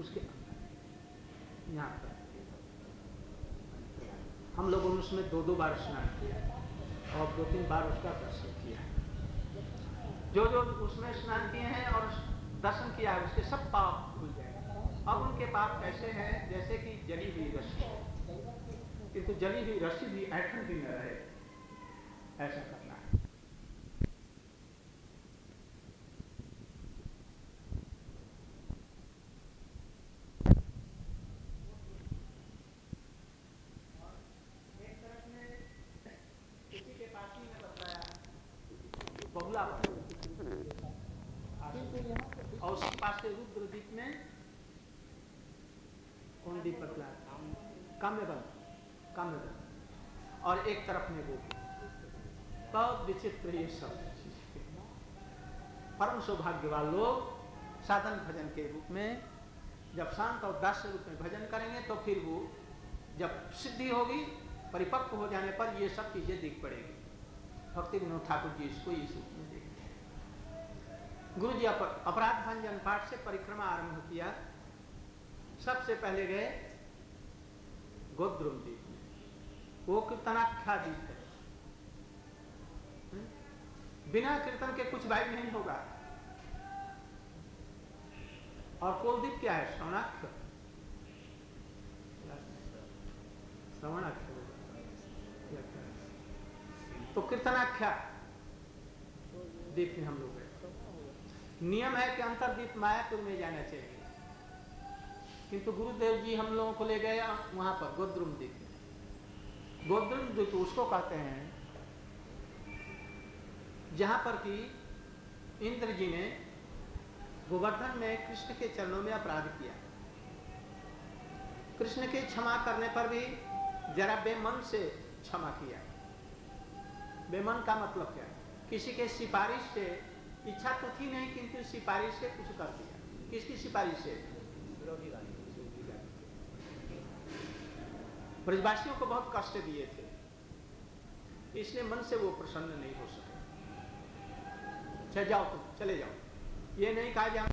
उसके अंदर यहाँ पर हम लोगों ने उसमें 2-2 बार स्नान किया और 2-3 बार उसका दर्शन किया। जो जो उसमें स्नान किए हैं और दर्शन किया है उसके सब पाप धुल जाएंगे। अब उनके पाप कैसे हैं, जैसे कि जली हुई रस्सी, किंतु जली हुई रस्सी भी ऐठन भी न रहे, ऐसा करना है। और उसके पास से रुद्रदीप में कौन दीप बतला, काम्यबल, और एक तरफ में वो तब विचित्र ये सब परम सौभाग्यवान लोग साधन भजन के रूप में जब शांत और दास्य रूप में भजन करेंगे तो फिर वो जब सिद्धि होगी, परिपक्व हो जाने पर ये सब चीजें दिख पड़ेगी। भक्ति विनोद ठाकुर जी इसको इस रूप में देखते हैं। गुरु जी अपराध भंजन पाठ से परिक्रमा आरंभ किया। सबसे पहले गए गोद्रुम द्वीप में, वो कीर्तनाख्या द्वीप है। बिना कीर्तन के कुछ वाइब नहीं होगा। और कोलदीप क्या है, श्रवणाख्य, तो कीर्तनाख्या द्वीप में हम लोग गए। नियम है कि अंतरद्वीप मायापुर में जाना चाहिए, किंतु गुरुदेव जी हम लोगों को ले गए वहां पर गोद्रुम द्वीप। गोद्रुम द्वीप उसको कहते हैं जहां पर कि इंद्र जी ने गोवर्धन में कृष्ण के चरणों में अपराध किया। कृष्ण के क्षमा करने पर भी जरा बेमन से क्षमा किया। बेमन का मतलब क्या है, किसी के सिफारिश से, इच्छा तो थी नहीं किंतु सिफारिश से कुछ कर दिया। किसकी सिफारिश से, विरोधी गाली। ब्रजवासियों को बहुत कष्ट दिए थे, इसलिए मन से वो प्रसन्न नहीं हो सके। चल जाओ, तुम चले जाओ, ये नहीं कहा जाए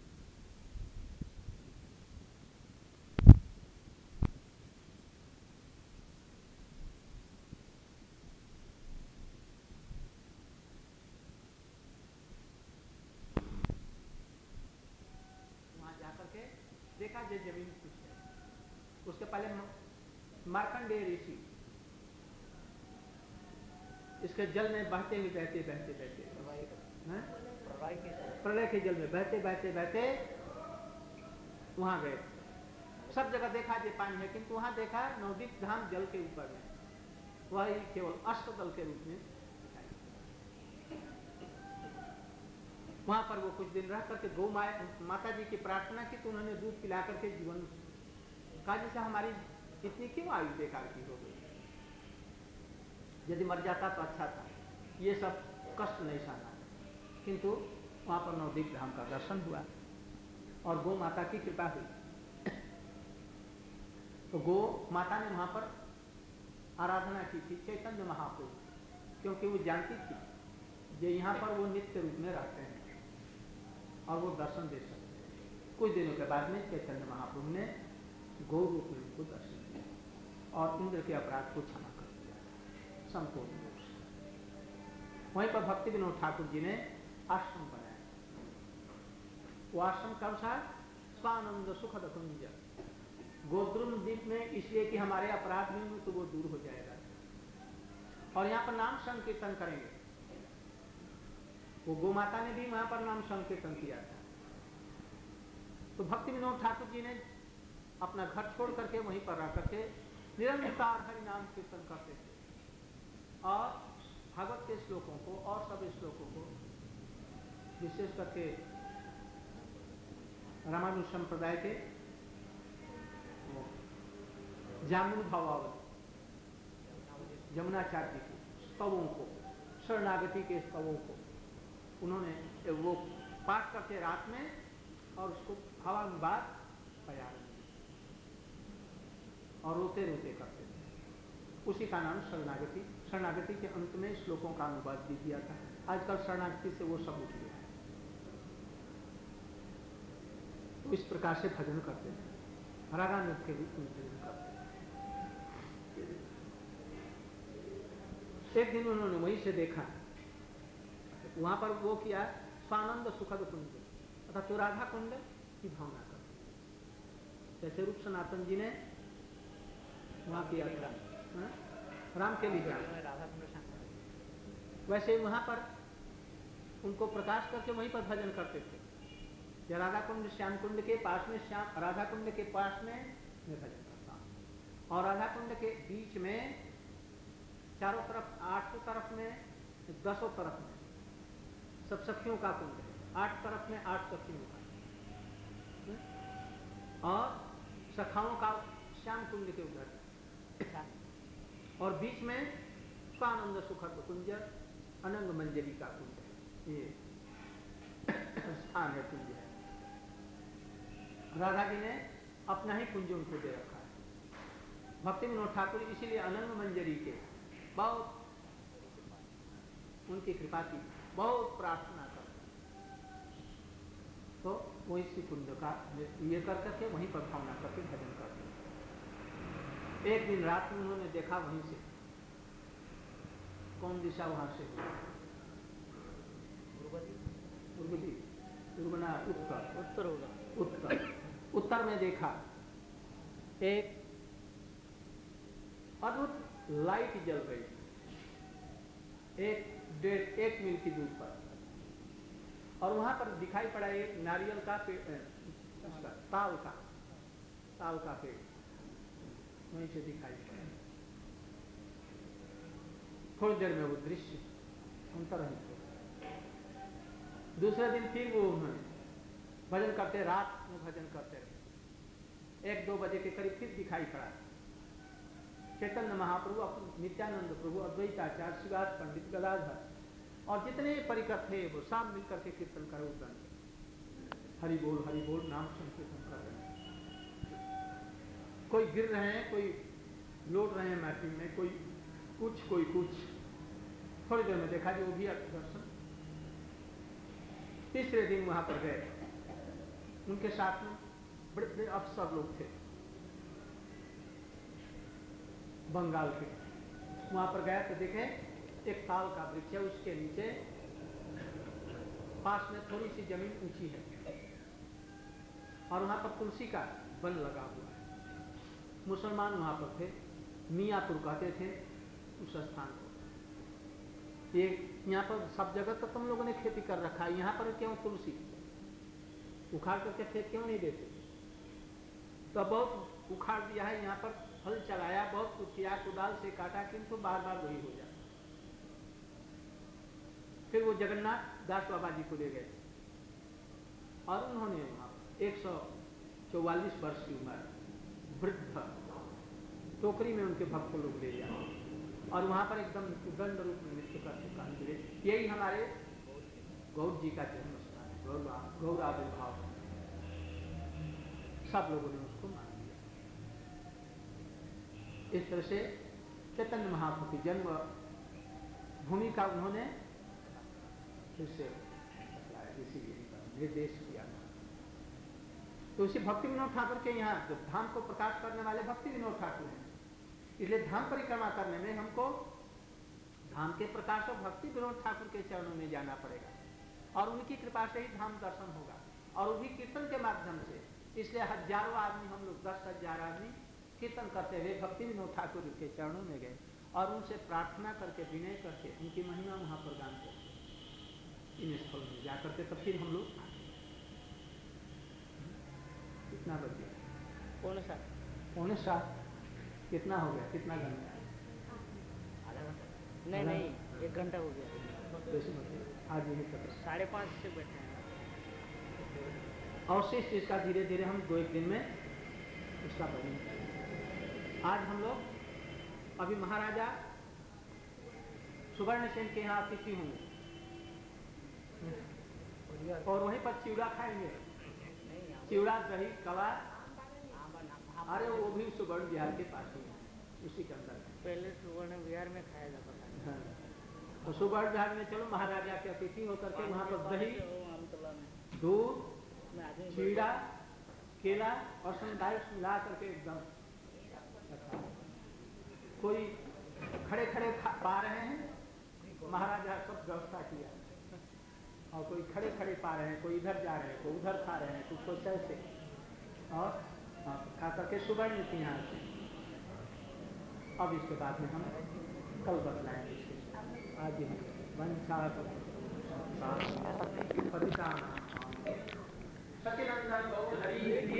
देखा जो जमीन कुछ है। उसके पहले मार्कंडेय ऋषि इसके जल में बहते ही बहते प्रलय के जल में बहते वहां गए। सब जगह देखा जो पानी है, किंतु वहां देखा नवदीप धाम जल के ऊपर में, वही केवल अष्टदल के रूप में दिखाई। वहां पर वो कुछ दिन रह करके गौ माता जी की प्रार्थना की, तो उन्होंने दूध पिला करके जीवन कहा, जैसे हमारी इतनी क्यों आयु बेकार की हो गई, यदि मर जाता तो अच्छा था, ये सब कष्ट नहीं सहना। किंतु वहां पर नवदीप धाम का दर्शन हुआ और गौ माता की कृपा हुई। तो गौ माता ने वहां पर आराधना की थी चैतन्य महाप्रभु, क्योंकि वो जानती थी जो यहाँ पर वो नित्य रूप में रहते हैं और वो दर्शन दे सकते हैं। कुछ दिनों के बाद में चैतन्य महाप्रभु ने गौ रूप में उनको दर्शन दिया और इंद्र के अपराध को क्षमा कर दिया संपूर्ण रूप से। वहीं पर भक्ति विनोद ठाकुर जी ने आश्रम बनाया। वो आश्रम का अनुसार स्वानंद सुखद कुंज गोद्रुम द्वीप में, इसलिए कि हमारे अपराध में तो वो दूर हो जाएगा। और यहाँ पर नाम संकीर्तन करेंगे। वो गौ माता ने भी वहां पर नाम संकीर्तन किया था। तो भक्ति विनोद ठाकुर जी ने अपना घर छोड़ करके वहीं पर रह करके निरंतर हरि नाम कीर्तन करते थे और भागवत के श्लोकों को और सब श्लोकों को, विशेष करके रामानुज संप्रदाय के जामुन भावावली जमुनाचार्य जी के स्तवों को, शरणागति के स्तवों को उन्होंने वो पाठ करते रात में और उसको भावानुवाद बजा और रोते रोते करते थे। उसी का नाम शरणागति। शरणागति के अंत में श्लोकों का अनुवाद भी दिया था। आजकल शरणागति से वो सब उठ गया है। तो इस प्रकार से भजन करते हैं, रागानुग के रूप में भजन करते हैं। एक दिन उन्होंने वहीं से देखा, वहां पर वो किया स्वानंद सुखद कुंड, अर्थात तो राधा कुंड की भावना करते, जैसे रूप सनातन जी ने वहां किया था राम के लिए राधा कुंड, वैसे वहां पर उनको प्रकाश करके वहीं पर भजन करते थे। या राधा कुंड श्याम कुंड के पास में, राधा कुंड के पास में मैं भजन करता हूँ, और राधा कुंड के बीच में चारों तरफ, 8 तरफ में, 10 तरफ में सब सखियों का कुंड है, 8 तरफ में 8 सखियों का, और सखाओं का श्याम कुंड के उधर, और बीच में स्वानंद सुखद कुंज अनंग मंजरी का कुंड है, ये स्थान है, कुंज है। राधा जी ने अपना ही कुंज उनको दे रखा है। भक्ति विनोद ठाकुर इसीलिए अनंग मंजरी के बहुत उनकी कृपा की बहुत प्रार्थना करते, तो वो इसी कुंज का ये कर करके वहीं पर भावना करके भजन करते। एक दिन रात में उन्होंने देखा वहीं से, कौन दिशा वहां से हुई, उत्तर में देखा एक अद्भुत लाइट जल रही, 1 मील की दूर पर, और वहां पर दिखाई पड़ा एक नारियल का पेड़, ताल का पेड़ वहीं से दिखाई पड़ा। थोड़ी देर में वो दृश्य अंतर्हित हो। दूसरे दिन फिर वो उन्होंने भजन करते, रात में भजन करते रहे, 1-2 बजे के करीब फिर दिखाई पड़ा चैतन्य महाप्रभु, नित्यानंद प्रभु, अद्वैताचार्य, शिवास पंडित, गदाधर और जितने परिकर थे वो सब मिलकर के कीर्तन कर उठन, हरि बोल नाम संकीर्तन कर रहे हैं। कोई गिर रहे हैं, कोई लौट रहे हैं मैपिंग में, कोई कुछ। थोड़ी देर में देखा जो भी दर्शन। तीसरे दिन वहां पर गए, उनके साथ में बड़े बड़े अफसर लोग थे बंगाल के। वहां पर गए तो देखे एक ताल का वृक्ष है, उसके नीचे पास में थोड़ी सी जमीन ऊंची है, और वहां पर तुलसी का वन लगा हुआ है। मुसलमान वहां पर थे, मियापुर कहते थे उस स्थान को। ये यहाँ पर सब जगह तो तुम लोगों ने खेती कर रखा है, यहाँ पर क्यों तुलसी उखाड़ करके खेत क्यों नहीं देते? तो बहुत उखाड़ दिया है, यहाँ पर हल चलाया, बहुत कुछ किया, कुदाल से काटा, किंतु बार बार वही हो जाता। फिर वो जगन्नाथ दास बाबा जी को ले गए, और उन्होंने वहां 144 वर्ष की उम्र, वृद्ध, टोकरी में उनके भक्त लोग ले जाए, और वहां पर एकदम दंड रूप में नृत्य करते कांतिरे। यही हमारे गौर जी का जन्म स्थान है, गौर आविर्भाव। सब लोगों ने उसको मान लिया। इस तरह से चैतन्य महाप्रभु की जन्म भूमि का उन्होंने फिर से इसीलिए निर्देश किया। तो उसी भक्ति विनोद ठाकुर के यहाँ धाम को प्रकाश करने वाले भक्ति विनोद ठाकुर हैं, इसलिए धाम परिक्रमा करने में हमको धाम के प्रकाशक भक्ति विनोद ठाकुर के चरणों में जाना पड़ेगा, और उनकी कृपा से ही धाम दर्शन होगा, और वो भी कीर्तन के माध्यम से। इसलिए हजारों आदमी, हम लोग 10,000 आदमी कीर्तन करते हुए भक्ति विनोद ठाकुर के चरणों में गए, और उनसे प्रार्थना करके, विनय करके, उनकी महिमा वहां पर गान करते इन स्थल में जा करके, तब फिर हम लोग कितना बज गया? 6:45। कितना हो गया? कितना घंटा? आधा घंटा नहीं, 1 घंटा हो गया। आज यही तक 5:30 से बैठे हैं। अवशिष्ट इसका धीरे धीरे हम 2-1 दिन में उसका वर्णन करेंगे। आज हम लोग अभी महाराजा सुवर्ण सेन के यहाँ अतिथि होंगे, और वहीं पर चिवड़ा खाएंगे, चिवड़ा, दही, कवा। अरे वो भी सुवर्ण विहार के पास ही है, उसी के अंदर। पहले सुवर्ण विहार में खाया जाता था। हाँ, तो सुवर्ण विहार में चलो, महाराजा के अतिथि होकर के वहाँ पर दही, दूध, चिवड़ा, केला और सनराइज मिला करके एकदम रखा। कोई खड़े खड़े पा रहे हैं, महाराजा सब व्यवस्था किया, और कोई खड़े खड़े पा रहे हैं, कोई इधर जा रहे हैं, कोई उधर खा रहे हैं, कुछ कोई ऐसे, और खा करके सुबह नीति यहाँ से। अब इसके बाद में हम कल बतलाएंगे इसके। आज ही वंशा पतिता सचिनंदन गौर हरि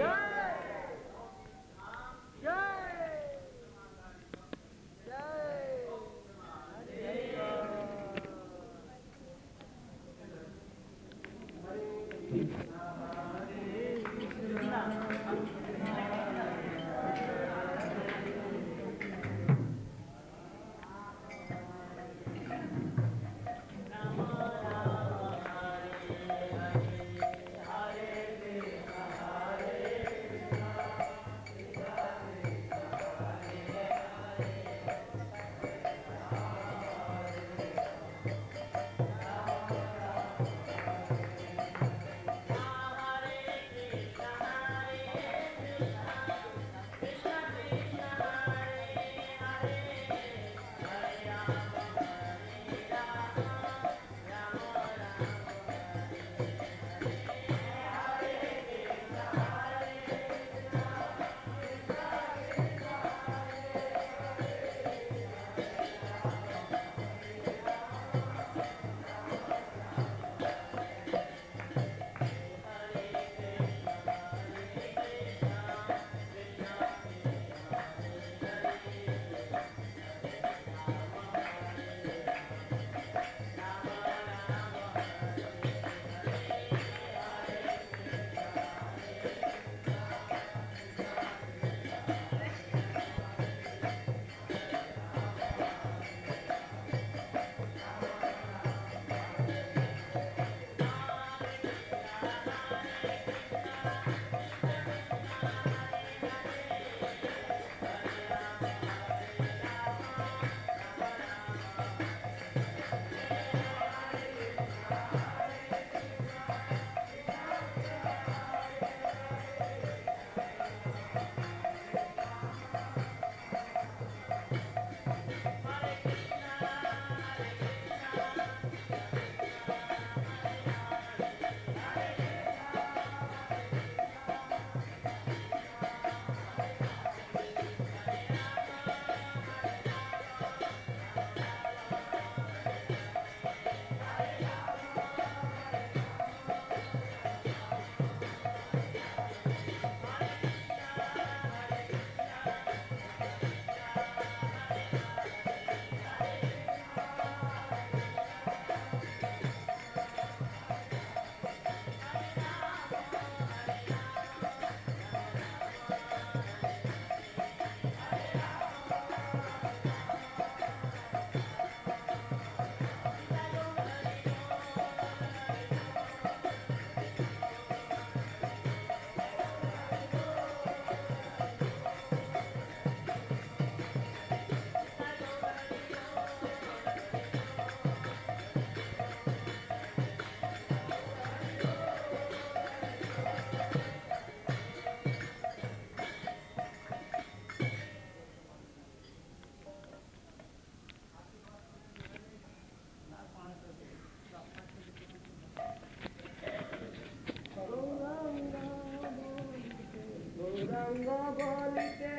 गंगा बोलते